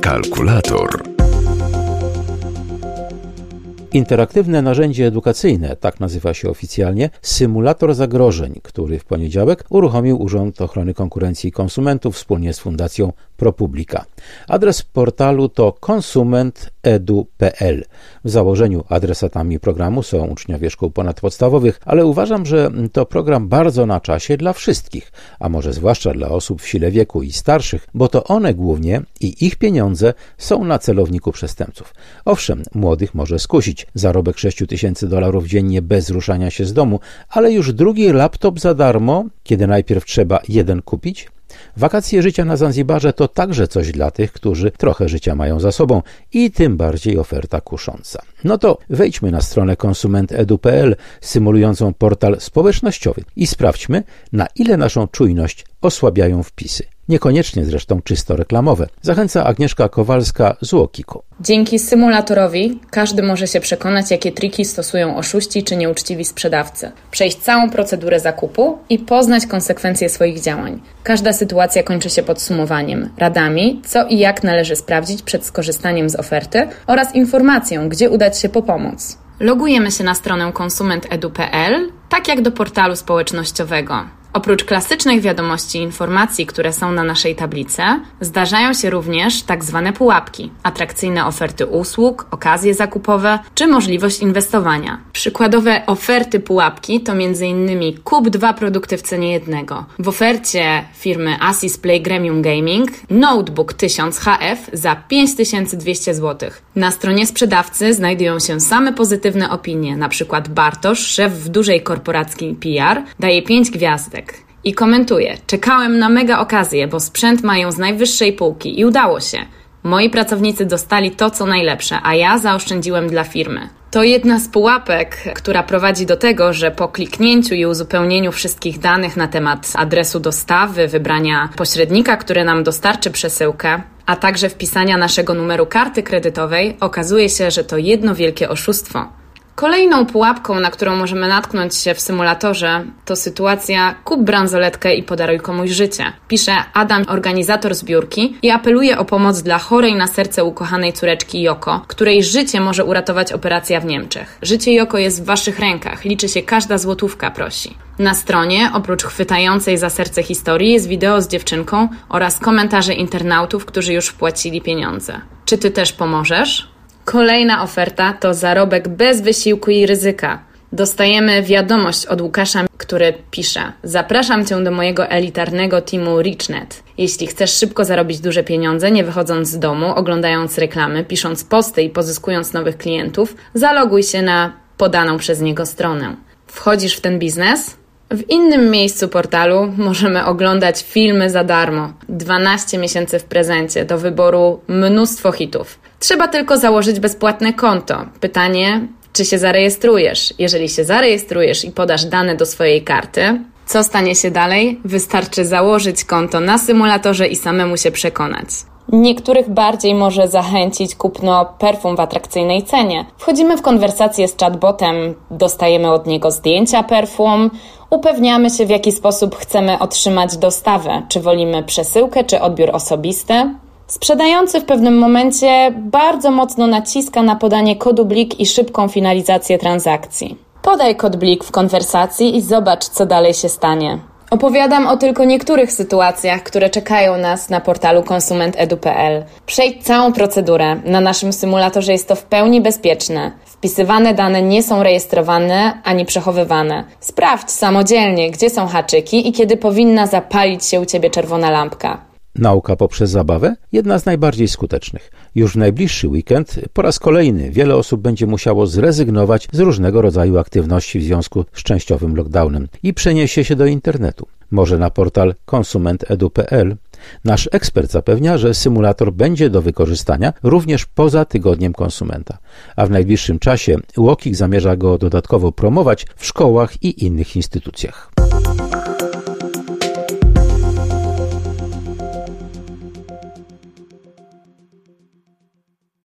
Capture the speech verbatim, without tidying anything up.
Kalkulator. Interaktywne narzędzie edukacyjne, tak nazywa się oficjalnie, symulator zagrożeń, który w poniedziałek uruchomił Urząd Ochrony Konkurencji i Konsumentów wspólnie z Fundacją ProPublica. Adres portalu to konsument kropka edu kropka pe el. W założeniu adresatami programu są uczniowie szkół ponadpodstawowych, ale uważam, że to program bardzo na czasie dla wszystkich, a może zwłaszcza dla osób w sile wieku i starszych, bo to one głównie i ich pieniądze są na celowniku przestępców. Owszem, młodych może skusić zarobek sześć tysięcy dolarów dziennie bez ruszania się z domu, ale już drugi laptop za darmo, kiedy najpierw trzeba jeden kupić? Wakacje życia na Zanzibarze to także coś dla tych, którzy trochę życia mają za sobą i tym bardziej oferta kusząca. No to wejdźmy na stronę konsument kropka edu kropka pe el symulującą portal społecznościowy i sprawdźmy, na ile naszą czujność osłabiają wpisy. Niekoniecznie zresztą czysto reklamowe. Zachęca Agnieszka Kowalska z Łokiku. Dzięki symulatorowi każdy może się przekonać, jakie triki stosują oszuści czy nieuczciwi sprzedawcy. Przejść całą procedurę zakupu i poznać konsekwencje swoich działań. Każda sytuacja kończy się podsumowaniem, radami, co i jak należy sprawdzić przed skorzystaniem z oferty oraz informacją, gdzie udać się po pomoc. Logujemy się na stronę konsument kropka edu kropka pe el, tak jak do portalu społecznościowego. Oprócz klasycznych wiadomości i informacji, które są na naszej tablicy, zdarzają się również tak zwane pułapki, atrakcyjne oferty usług, okazje zakupowe czy możliwość inwestowania. Przykładowe oferty pułapki to między innymi kup dwa produkty w cenie jednego. W ofercie firmy Asus Play Gremium Gaming notebook tysiąc H F za pięć tysięcy dwieście złotych. Na stronie sprzedawcy znajdują się same pozytywne opinie, np. Bartosz, szef w dużej korporacji P R, daje pięć gwiazdek. I komentuje: czekałem na mega okazję, bo sprzęt mają z najwyższej półki i udało się. Moi pracownicy dostali to, co najlepsze, a ja zaoszczędziłem dla firmy. To jedna z pułapek, która prowadzi do tego, że po kliknięciu i uzupełnieniu wszystkich danych na temat adresu dostawy, wybrania pośrednika, który nam dostarczy przesyłkę, a także wpisania naszego numeru karty kredytowej, okazuje się, że to jedno wielkie oszustwo. Kolejną pułapką, na którą możemy natknąć się w symulatorze, to sytuacja kup bransoletkę i podaruj komuś życie. Pisze Adam, organizator zbiórki, i apeluje o pomoc dla chorej na serce ukochanej córeczki Joko, której życie może uratować operacja w Niemczech. Życie Joko jest w waszych rękach, liczy się każda złotówka, prosi. Na stronie, oprócz chwytającej za serce historii, jest wideo z dziewczynką oraz komentarze internautów, którzy już wpłacili pieniądze. Czy ty też pomożesz? Kolejna oferta to zarobek bez wysiłku i ryzyka. Dostajemy wiadomość od Łukasza, który pisze: zapraszam cię do mojego elitarnego teamu RichNet. Jeśli chcesz szybko zarobić duże pieniądze, nie wychodząc z domu, oglądając reklamy, pisząc posty i pozyskując nowych klientów, zaloguj się na podaną przez niego stronę. Wchodzisz w ten biznes? W innym miejscu portalu możemy oglądać filmy za darmo. dwanaście miesięcy w prezencie, do wyboru mnóstwo hitów. Trzeba tylko założyć bezpłatne konto. Pytanie, czy się zarejestrujesz? Jeżeli się zarejestrujesz i podasz dane do swojej karty, co stanie się dalej? Wystarczy założyć konto na symulatorze i samemu się przekonać. Niektórych bardziej może zachęcić kupno perfum w atrakcyjnej cenie. Wchodzimy w konwersację z chatbotem, dostajemy od niego zdjęcia perfum, upewniamy się, w jaki sposób chcemy otrzymać dostawę, czy wolimy przesyłkę, czy odbiór osobisty. Sprzedający w pewnym momencie bardzo mocno naciska na podanie kodu blik i szybką finalizację transakcji. Podaj kod blik w konwersacji i zobacz, co dalej się stanie. Opowiadam o tylko niektórych sytuacjach, które czekają nas na portalu konsument kropka edu kropka pe el. Przejdź całą procedurę. Na naszym symulatorze jest to w pełni bezpieczne. Wpisywane dane nie są rejestrowane ani przechowywane. Sprawdź samodzielnie, gdzie są haczyki i kiedy powinna zapalić się u ciebie czerwona lampka. Nauka poprzez zabawę? Jedna z najbardziej skutecznych. Już w najbliższy weekend po raz kolejny wiele osób będzie musiało zrezygnować z różnego rodzaju aktywności w związku z częściowym lockdownem i przeniesie się do internetu. Może na portal konsument kropka edu kropka pe el. Nasz ekspert zapewnia, że symulator będzie do wykorzystania również poza tygodniem konsumenta, a w najbliższym czasie UOKiK zamierza go dodatkowo promować w szkołach i innych instytucjach.